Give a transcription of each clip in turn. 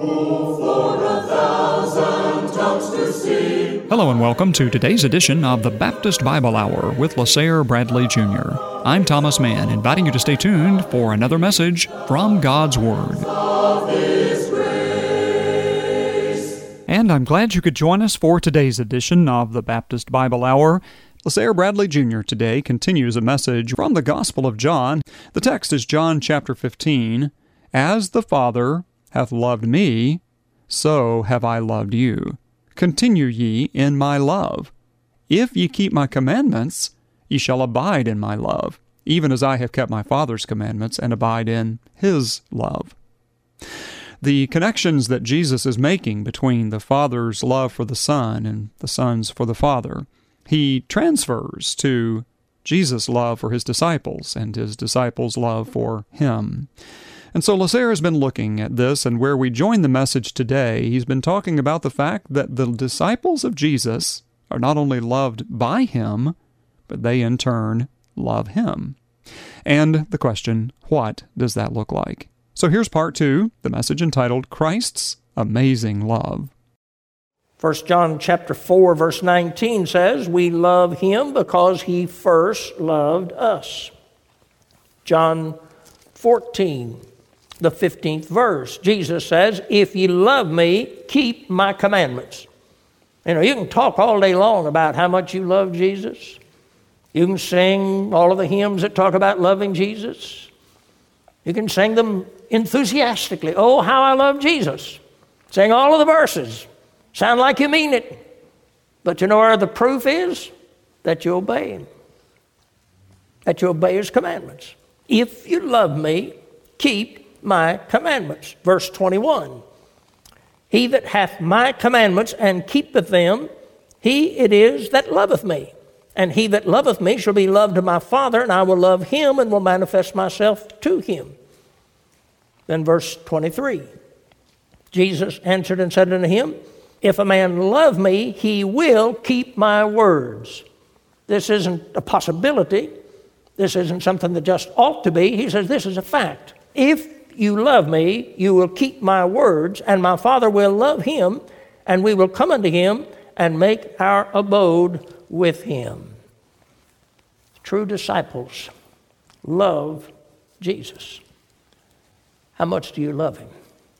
Hello and welcome to today's edition of the Baptist Bible Hour with LaSalle Bradley Jr. I'm Thomas Mann, inviting you to stay tuned for another message from God's Word. And I'm glad you could join us for today's edition of the Baptist Bible Hour. LaSalle Bradley Jr. today continues a message from the Gospel of John. The text is John chapter 15. As the Father hath loved me, so have I loved you. Continue ye in my love. If ye keep my commandments, ye shall abide in my love, even as I have kept my Father's commandments and abide in his love. The connections that Jesus is making between the Father's love for the Son and the Son's for the Father, he transfers to Jesus' love for his disciples and his disciples' love for him. And so LaSalle has been looking at this, and where we join the message today, he's been talking about the fact that the disciples of Jesus are not only loved by him, but they in turn love him. And the question, what does that look like? So here's part 2, the message entitled Christ's Amazing Love. 1 John chapter 4, verse 19 says, we love him because he first loved us. John 14, the 15th verse, Jesus says, if you love me, keep my commandments. You know, you can talk all day long about how much you love Jesus. You can sing all of the hymns that talk about loving Jesus. You can sing them enthusiastically. Oh, how I love Jesus. Sing all of the verses. Sound like you mean it. But you know where the proof is? That you obey him. That you obey his commandments. If you love me, keep my commandments. Verse 21. He that hath my commandments and keepeth them, he it is that loveth me. And he that loveth me shall be loved of my Father, and I will love him and will manifest myself to him. Then verse 23. Jesus answered and said unto him, if a man love me, he will keep my words. This isn't a possibility. This isn't something that just ought to be. He says this is a fact. If you love me, you will keep my words, and my Father will love him, and we will come unto him and make our abode with him. True disciples love Jesus. How much do you love him?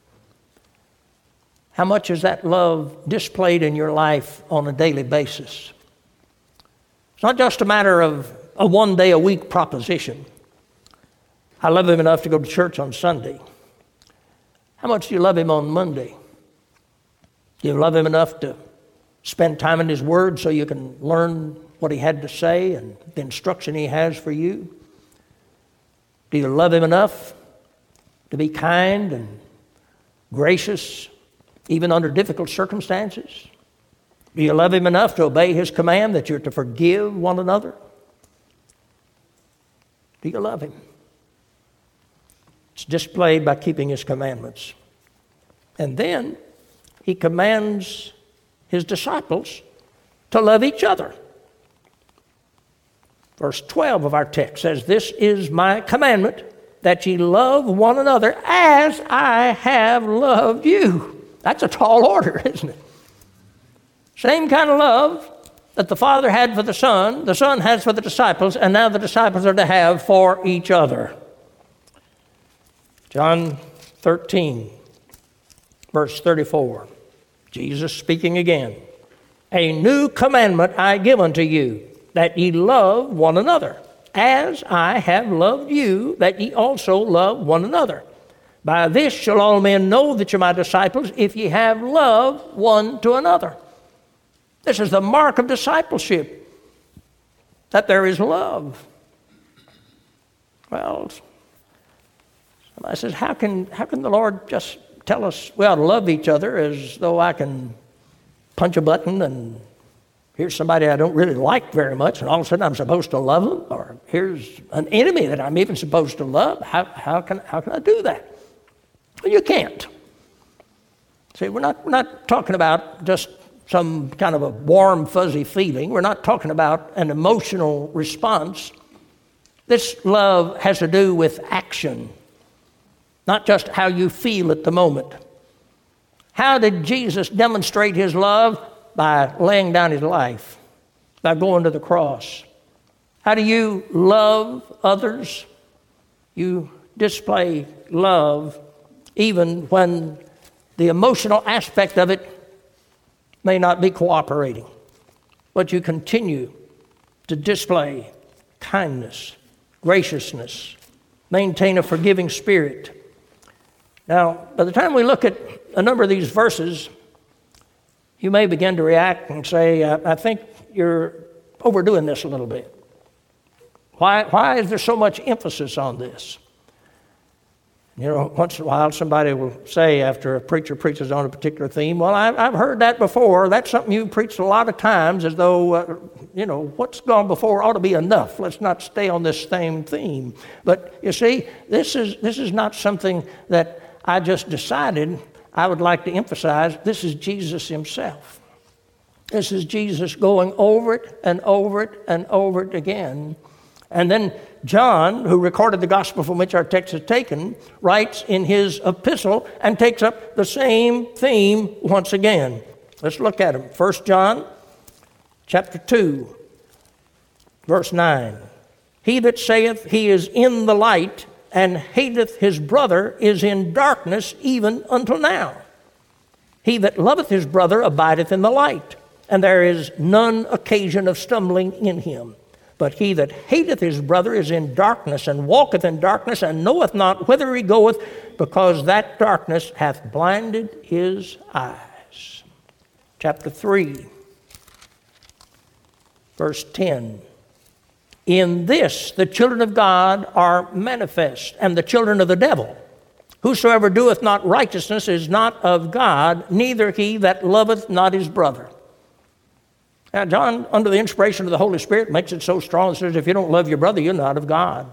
How much is that love displayed in your life on a daily basis? It's not just a matter of a one-day-a-week proposition. I love him enough to go to church on Sunday. How much do you love him on Monday? Do you love him enough to spend time in his word so you can learn what he had to say and the instruction he has for you? Do you love him enough to be kind and gracious even under difficult circumstances? Do you love him enough to obey his command that you're to forgive one another? Do you love him? It's displayed by keeping his commandments. And then he commands his disciples to love each other. Verse 12 of our text says, this is my commandment, that ye love one another as I have loved you. That's a tall order, isn't it? Same kind of love that the Father had for the Son has for the disciples, and now the disciples are to have for each other. John 13, verse 34. Jesus speaking again. A new commandment I give unto you, that ye love one another, as I have loved you, that ye also love one another. By this shall all men know that you're my disciples, if ye have love one to another. This is the mark of discipleship, that there is love. Well, somebody says, how can the Lord just tell us we ought to love each other as though I can punch a button and here's somebody I don't really like very much and all of a sudden I'm supposed to love them? Or here's an enemy that I'm even supposed to love. How can I do that? Well, you can't. See, we're not talking about just some kind of a warm, fuzzy feeling. We're not talking about an emotional response. This love has to do with action, not just how you feel at the moment. How did Jesus demonstrate his love? By laying down his life, by going to the cross. How do you love others? You display love even when the emotional aspect of it may not be cooperating. But you continue to display kindness, graciousness, maintain a forgiving spirit. Now, by the time we look at a number of these verses, you may begin to react and say, I think you're overdoing this a little bit. Why is there so much emphasis on this? You know, once in a while somebody will say after a preacher preaches on a particular theme, well, I've heard that before. That's something you've preached a lot of times, as though, what's gone before ought to be enough. Let's not stay on this same theme. But you see, this is not something that I just decided I would like to emphasize. This is Jesus himself. This is Jesus going over it and over it and over it again. And then John, who recorded the gospel from which our text is taken, writes in his epistle and takes up the same theme once again. Let's look at them. 1 John chapter 2, verse 9. He that saith he is in the light and hateth his brother is in darkness even until now. He that loveth his brother abideth in the light, and there is none occasion of stumbling in him. But he that hateth his brother is in darkness, and walketh in darkness, and knoweth not whither he goeth, because that darkness hath blinded his eyes. Chapter 3, verse 10. In this the children of God are manifest, and the children of the devil. Whosoever doeth not righteousness is not of God, neither he that loveth not his brother. Now, John, under the inspiration of the Holy Spirit, makes it so strong. It says, if you don't love your brother, you're not of God.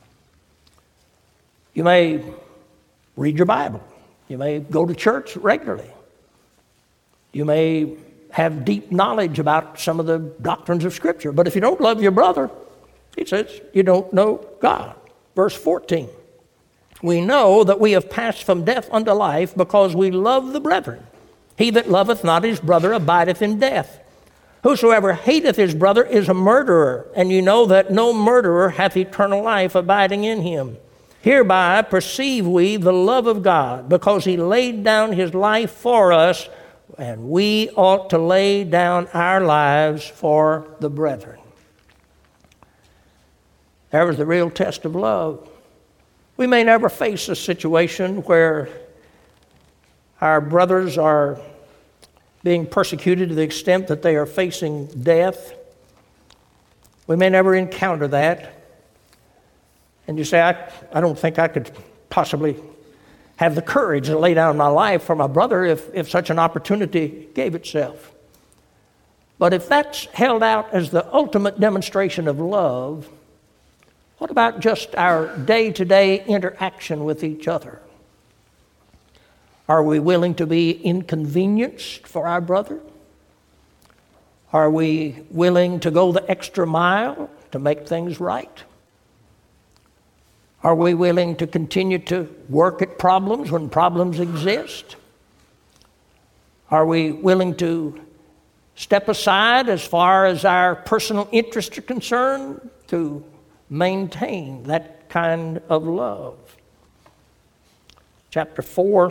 You may read your Bible. You may go to church regularly. You may have deep knowledge about some of the doctrines of Scripture. But if you don't love your brother, he says, you don't know God. Verse 14. We know that we have passed from death unto life because we love the brethren. He that loveth not his brother abideth in death. Whosoever hateth his brother is a murderer, and you know that no murderer hath eternal life abiding in him. Hereby perceive we the love of God, because he laid down his life for us, and we ought to lay down our lives for the brethren. That was the real test of love. We may never face a situation where our brothers are being persecuted to the extent that they are facing death. We may never encounter that. And you say, I don't think I could possibly have the courage to lay down my life for my brother if such an opportunity gave itself. But if that's held out as the ultimate demonstration of love, what about just our day-to-day interaction with each other? Are we willing to be inconvenienced for our brother? Are we willing to go the extra mile to make things right? Are we willing to continue to work at problems when problems exist? Are we willing to step aside as far as our personal interests are concerned to maintain that kind of love? Chapter 4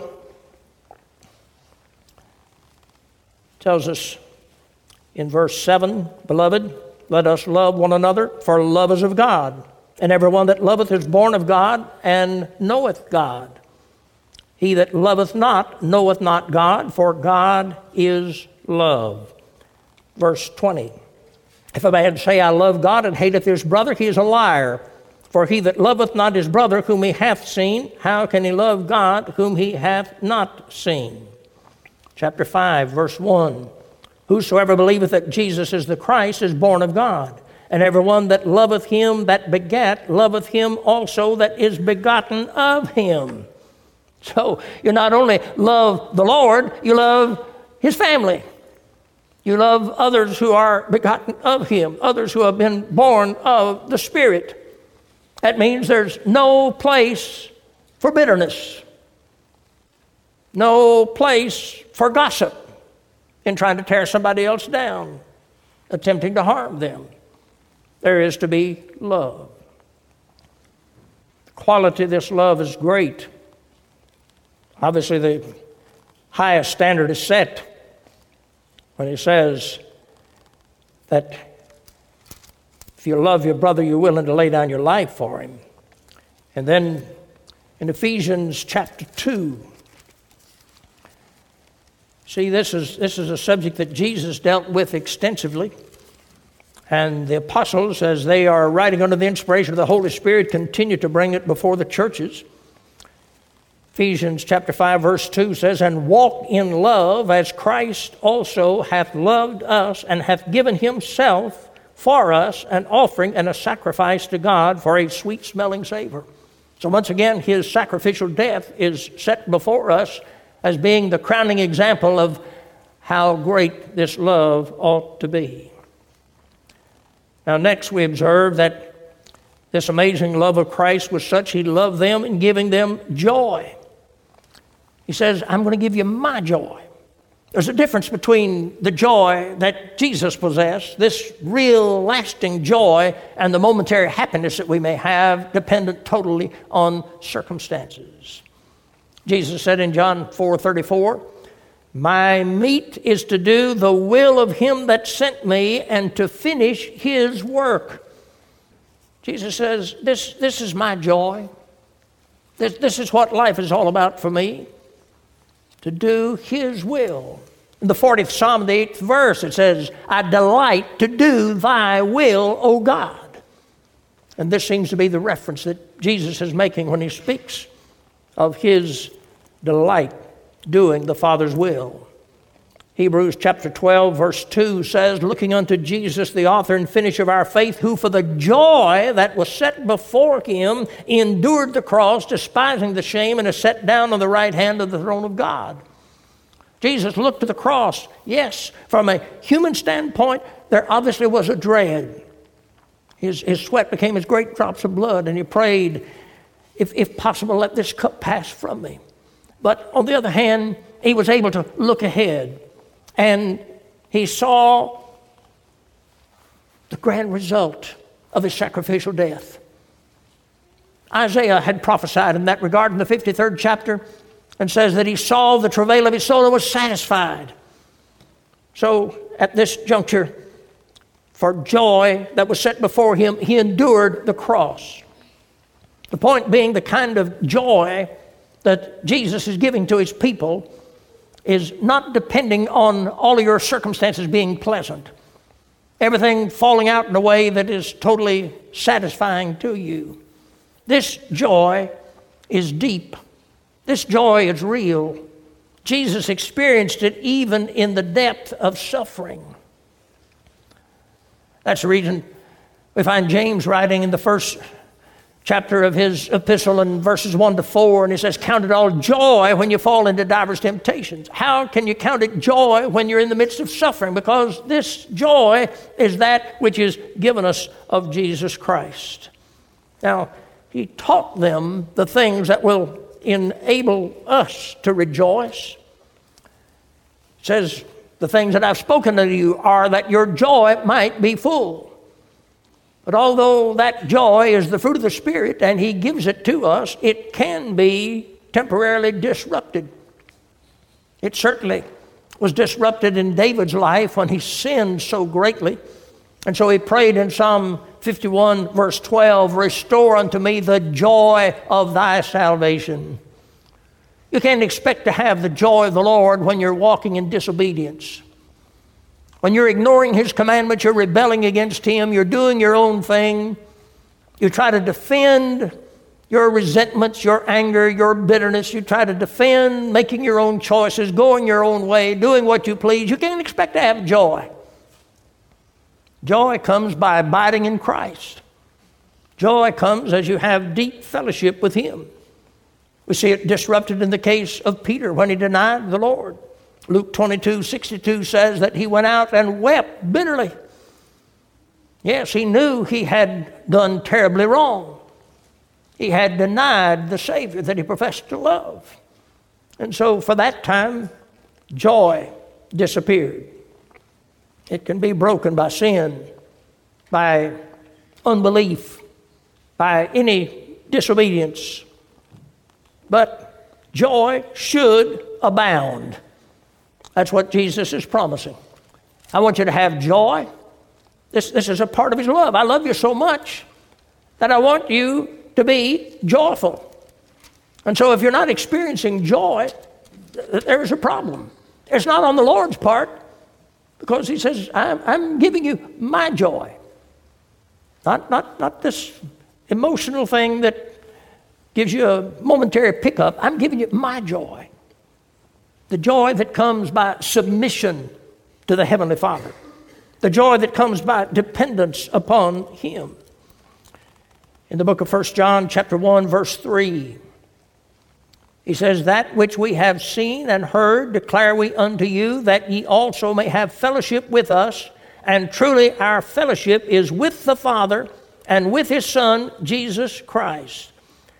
tells us in verse 7, Beloved, let us love one another, for love is of God. And everyone that loveth is born of God and knoweth God. He that loveth not knoweth not God, for God is love. Verse 20, If a man say, I love God, and hateth his brother, he is a liar. For he that loveth not his brother whom he hath seen, how can he love God whom he hath not seen? Chapter 5, verse 1, Whosoever believeth that Jesus is the Christ is born of God. And everyone that loveth him that begat, loveth him also that is begotten of him. So you not only love the Lord, you love his family. You love others who are begotten of him, others who have been born of the Spirit. That means there's no place for bitterness. no place for gossip in trying to tear somebody else down, attempting to harm them. There is to be love. The quality of this love is great. Obviously, the highest standard is set when he says that if you love your brother, you're willing to lay down your life for him. And then in Ephesians chapter 2, see, this is a subject that Jesus dealt with extensively. And the apostles, as they are writing under the inspiration of the Holy Spirit, continue to bring it before the churches. Ephesians chapter 5, verse 2 says, "And walk in love as Christ also hath loved us and hath given himself for us an offering and a sacrifice to God for a sweet-smelling savor." So once again, his sacrificial death is set before us as being the crowning example of how great this love ought to be. Now next we observe that this amazing love of Christ was such he loved them in giving them joy. He says, "I'm going to give you my joy." There's a difference between the joy that Jesus possessed, this real lasting joy, and the momentary happiness that we may have, dependent totally on circumstances. Jesus said in John 4:34, "My meat is to do the will of him that sent me and to finish his work." Jesus says, this is my joy. This is what life is all about for me, to do his will. In the 40th Psalm, the 8th verse, it says, "I delight to do thy will, O God." And this seems to be the reference that Jesus is making when he speaks of his delight doing the Father's will. Hebrews chapter 12, verse 2 says, "Looking unto Jesus, the author and finisher of our faith, who for the joy that was set before him endured the cross, despising the shame, and is set down on the right hand of the throne of God." Jesus looked to the cross. Yes, from a human standpoint, there obviously was a dread. His sweat became as great drops of blood, and he prayed, if possible, let this cup pass from me. But on the other hand, he was able to look ahead, and he saw the grand result of his sacrificial death. Isaiah had prophesied in that regard in the 53rd chapter, and says that he saw the travail of his soul and was satisfied. So at this juncture, for joy that was set before him, he endured the cross. The point being, the kind of joy that Jesus is giving to his people is not depending on all of your circumstances being pleasant, everything falling out in a way that is totally satisfying to you. This joy is deep. This joy is real. Jesus experienced it even in the depth of suffering. That's the reason we find James writing in the first chapter of his epistle in verses 1 to 4, and he says, "Count it all joy when you fall into diverse temptations." How can you count it joy when you're in the midst of suffering? Because this joy is that which is given us of Jesus Christ. Now, he taught them the things that will enable us to rejoice. It says, "The things that I've spoken unto you are that your joy might be full." But although that joy is the fruit of the Spirit and he gives it to us, it can be temporarily disrupted. It certainly was disrupted in David's life when he sinned so greatly. And so he prayed in Psalm 51, verse 12, "Restore unto me the joy of thy salvation." You can't expect to have the joy of the Lord when you're walking in disobedience. When you're ignoring his commandments, you're rebelling against him, you're doing your own thing. You try to defend your resentments, your anger, your bitterness. You try to defend making your own choices, going your own way, doing what you please. You can't expect to have joy. Joy comes by abiding in Christ. Joy comes as you have deep fellowship with him. We see it disrupted in the case of Peter when he denied the Lord. Luke 22:62 says that he went out and wept bitterly. Yes, he knew he had done terribly wrong. He had denied the Savior that he professed to love. And so for that time, joy disappeared. It can be broken by sin, by unbelief, by any disobedience. But joy should abound. That's what Jesus is promising. I want you to have joy. This is a part of His love. I love you so much that I want you to be joyful. And so if you're not experiencing joy, there's a problem. It's not on the Lord's part, because He says, I'm giving you my joy. Not this emotional thing that gives you a momentary pickup. I'm giving you my joy. The joy that comes by submission to the Heavenly Father. The joy that comes by dependence upon Him. In the book of 1 John chapter 1, verse 3, he says, that which we have seen and heard declare we unto you, that ye also may have fellowship with us. And truly our fellowship is with the Father and with His Son, Jesus Christ.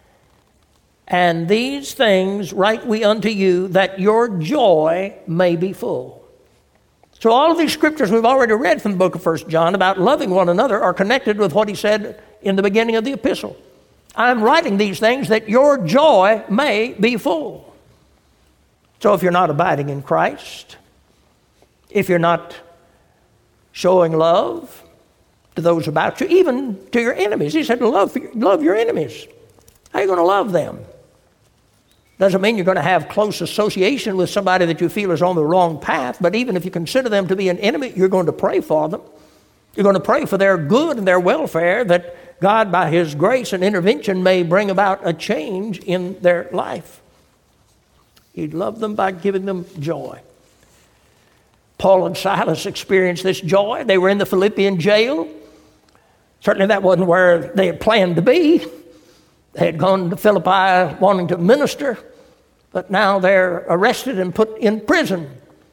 And these things write we unto you, that your joy may be full. So all of these scriptures we've already read from the book of 1 John about loving one another are connected with what he said in the beginning of the epistle. I'm writing these things that your joy may be full. So if you're not abiding in Christ, if you're not showing love to those about you, even to your enemies. He said, love your enemies. How are you going to love them? Doesn't mean you're going to have close association with somebody that you feel is on the wrong path, but even if you consider them to be an enemy, you're going to pray for them. You're going to pray for their good and their welfare, that God, by His grace and intervention, may bring about a change in their life. You'd love them by giving them joy. Paul and Silas experienced this joy. They were in the Philippian jail. Certainly that wasn't where they had planned to be. They had gone to Philippi wanting to minister, but now they're arrested and put in prison.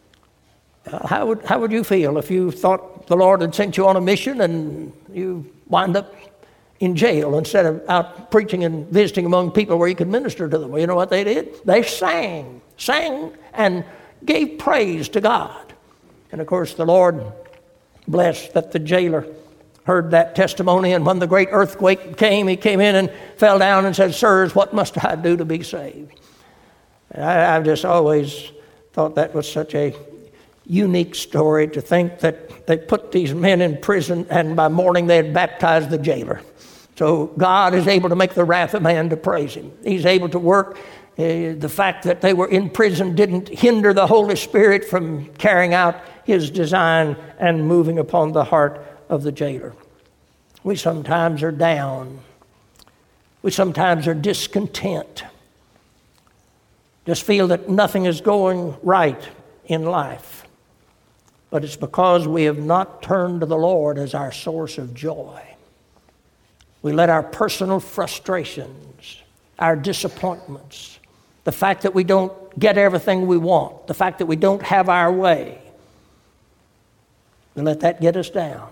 How would you feel if you thought the Lord had sent you on a mission and you wind up in jail instead of out preaching and visiting among people where you could minister to them? Well, you know what they did? They sang and gave praise to God. And of course the Lord blessed that the jailer heard that testimony, and when the great earthquake came, he came in and fell down and said, sirs, what must I do to be saved? And I've just always thought that was such a unique story, to think that they put these men in prison and by morning they had baptized the jailer. So God is able to make the wrath of man to praise Him. He's able to work. The fact that they were in prison didn't hinder the Holy Spirit from carrying out His design and moving upon the heart of the jailer. We sometimes are down. We sometimes are discontent. Just feel that nothing is going right in life. But it's because we have not turned to the Lord as our source of joy. We let our personal frustrations, our disappointments, the fact that we don't get everything we want, the fact that we don't have our way, we let that get us down.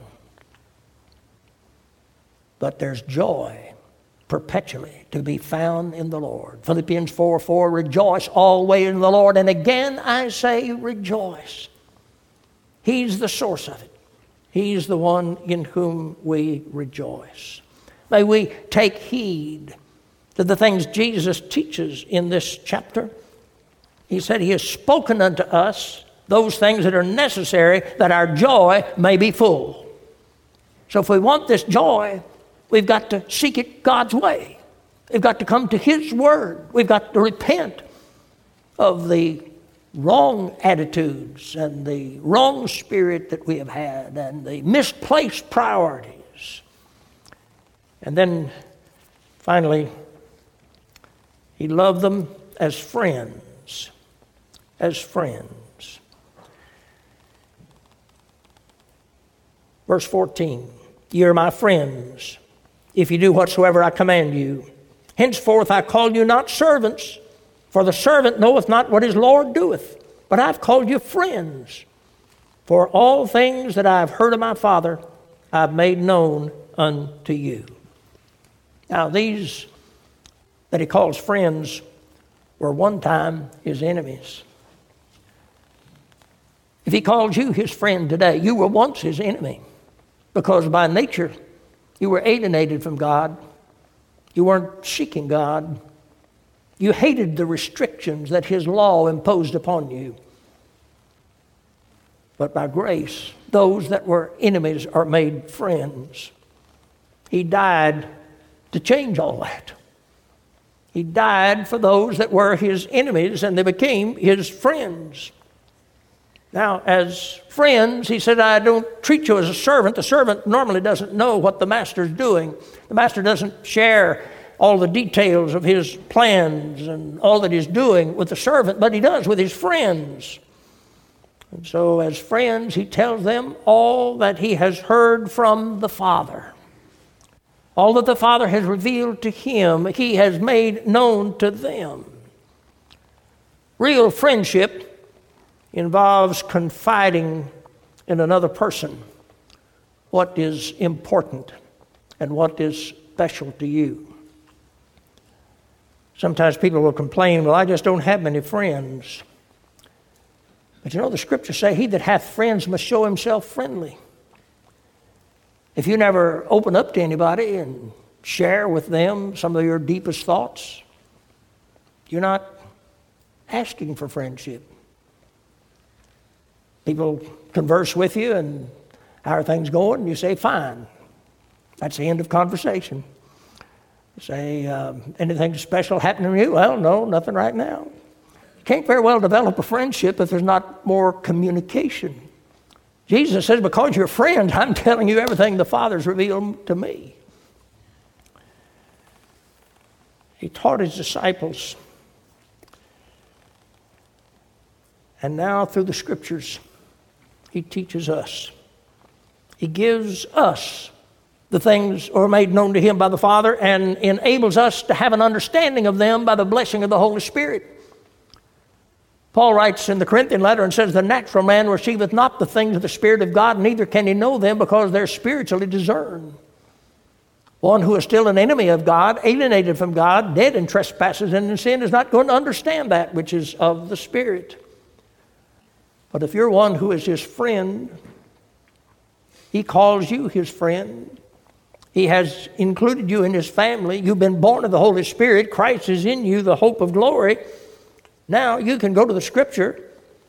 But there's joy perpetually to be found in the Lord. Philippians 4:4, rejoice always in the Lord. And again I say rejoice. He's the source of it. He's the one in whom we rejoice. May we take heed to the things Jesus teaches in this chapter. He said He has spoken unto us those things that are necessary that our joy may be full. So if we want this joy, we've got to seek it God's way. We've got to come to His Word. We've got to repent of the wrong attitudes and the wrong spirit that we have had and the misplaced priorities. And then finally, He loved them as friends. As friends. Verse 14, ye are my friends, if you do whatsoever I command you. Henceforth I call you not servants, for the servant knoweth not what his Lord doeth. But I've called you friends, for all things that I have heard of my Father I've made known unto you. Now these that He calls friends were one time his enemies. If he calls you his friend today, you were once his enemy because by nature you were alienated from God. You weren't seeking God. You hated the restrictions that his law imposed upon you. But by grace, those that were enemies are made friends. He died to change all that. He died for those that were his enemies, and they became his friends. Now, as friends, he said, I don't treat you as a servant. The servant normally doesn't know what the master's doing. The master doesn't share all the details of his plans and all that he's doing with the servant, but he does with his friends. And so as friends, he tells them all that he has heard from the Father. All that the Father has revealed to him, he has made known to them. Real friendship involves confiding in another person what is important and what is special to you. Sometimes people will complain, well, I just don't have many friends. But you know, the scriptures say, he that hath friends must show himself friendly. If you never open up to anybody and share with them some of your deepest thoughts, you're not asking for friendship. People converse with you and how are things going? And you say, fine. That's the end of conversation. You say, anything special happening to you? Well, no, nothing right now. You can't very well develop a friendship if there's not more communication. Jesus says, because you're friends, I'm telling you everything the Father's revealed to me. He taught his disciples. And now through the scriptures, he teaches us. He gives us the things that are made known to him by the Father and enables us to have an understanding of them by the blessing of the Holy Spirit. Paul writes in the Corinthian letter and says, the natural man receiveth not the things of the Spirit of God, neither can he know them because they're spiritually discerned. One who is still an enemy of God, alienated from God, dead in trespasses and in sin, is not going to understand that which is of the Spirit. But if you're one who is his friend, he calls you his friend. He has included you in his family. You've been born of the Holy Spirit. Christ is in you, the hope of glory. Now you can go to the scripture.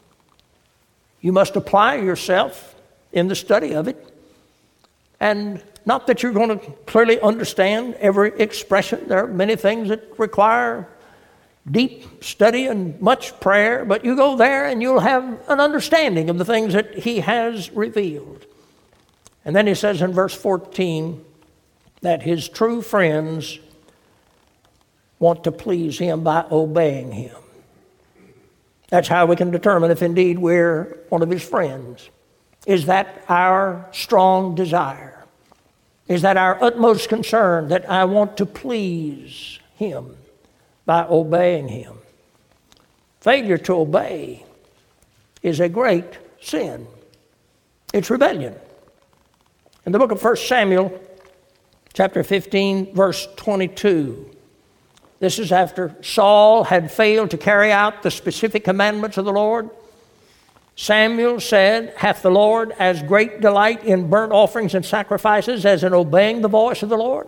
You must apply yourself in the study of it. And not that you're going to clearly understand every expression. There are many things that require deep study and much prayer, but you go there and you'll have an understanding of the things that he has revealed. And then he says in verse 14 that his true friends want to please him by obeying him. That's how we can determine if indeed we're one of his friends. Is that our strong desire? Is that our utmost concern that I want to please him by obeying him? Failure to obey is a great sin. It's rebellion. In the book of 1 Samuel, chapter 15, verse 22, this is after Saul had failed to carry out the specific commandments of the Lord. Samuel said, hath the Lord as great delight in burnt offerings and sacrifices as in obeying the voice of the Lord?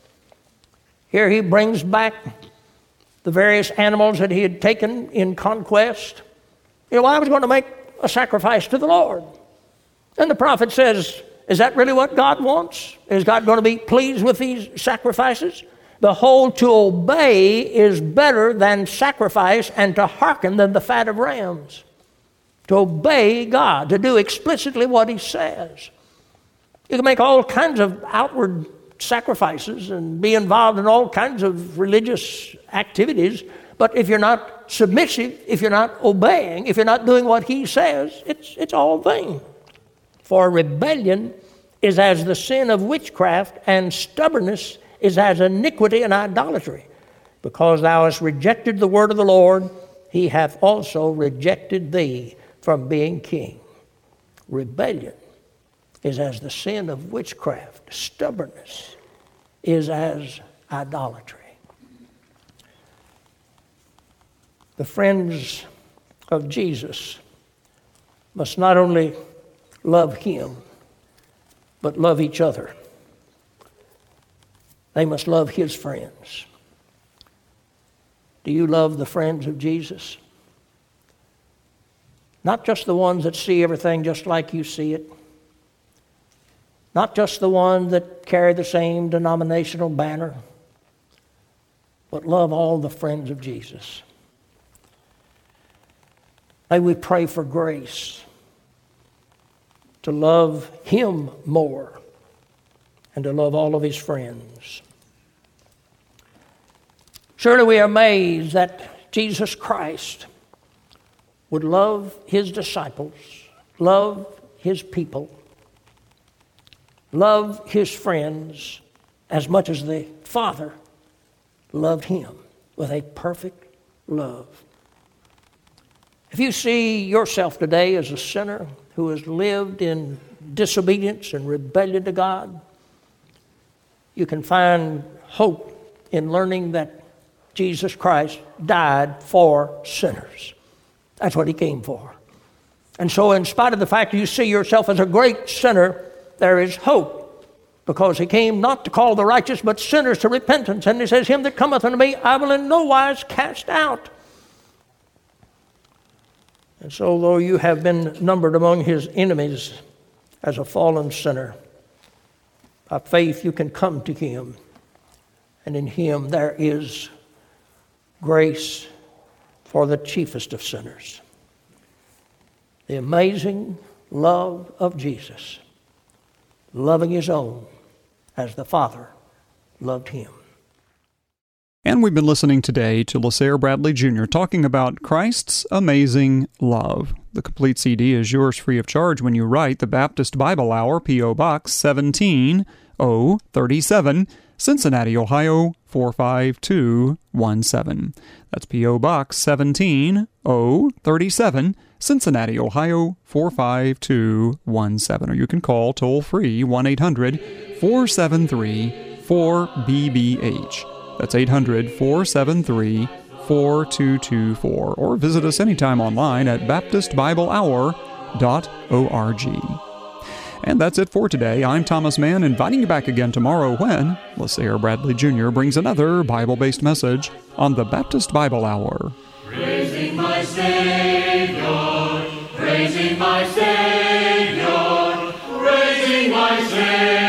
Here he brings back the various animals that he had taken in conquest. You know, I was going to make a sacrifice to the Lord. And the prophet says, is that really what God wants? Is God going to be pleased with these sacrifices? Behold, to obey is better than sacrifice, and to hearken than the fat of rams. To obey God, to do explicitly what he says. You can make all kinds of outward sacrifices and be involved in all kinds of religious activities, but if you're not submissive, if you're not obeying, if you're not doing what he says, it's all vain. For rebellion is as the sin of witchcraft, and stubbornness is as iniquity and idolatry. Because thou hast rejected the word of the Lord, he hath also rejected thee from being king. Rebellion is as the sin of witchcraft. Stubbornness is as idolatry. The friends of Jesus must not only love Him, but love each other. They must love His friends. Do you love the friends of Jesus? Not just the ones that see everything just like you see it. Not just the ones that carry the same denominational banner, but love all the friends of Jesus. May we pray for grace to love Him more and to love all of His friends. Surely we are amazed that Jesus Christ would love His disciples, love His people, love His friends as much as the Father loved Him with a perfect love. If you see yourself today as a sinner who has lived in disobedience and rebellion to God, you can find hope in learning that Jesus Christ died for sinners. That's what He came for. And so in spite of the fact that you see yourself as a great sinner, there is hope, because He came not to call the righteous, but sinners to repentance. And He says, him that cometh unto me, I will in no wise cast out. And so though you have been numbered among His enemies as a fallen sinner, by faith you can come to Him. And in Him there is grace for the chiefest of sinners. The amazing love of Jesus, loving His own as the Father loved Him. And we've been listening today to LaSalle Bradley Jr. talking about Christ's amazing love. The complete CD is yours free of charge when you write the Baptist Bible Hour, P.O. Box 17037, Cincinnati, Ohio 45217. That's P.O. Box 17037, Cincinnati, Ohio 45217. Or you can call toll-free 1-800-473-4BBH. That's 800-473-4224. Or visit us anytime online at BaptistBibleHour.org. And that's it for today. I'm Thomas Mann, inviting you back again tomorrow when LaSalle Bradley Jr. brings another Bible-based message on the Baptist Bible Hour. Praising my Savior, praising my Savior, praising my Savior.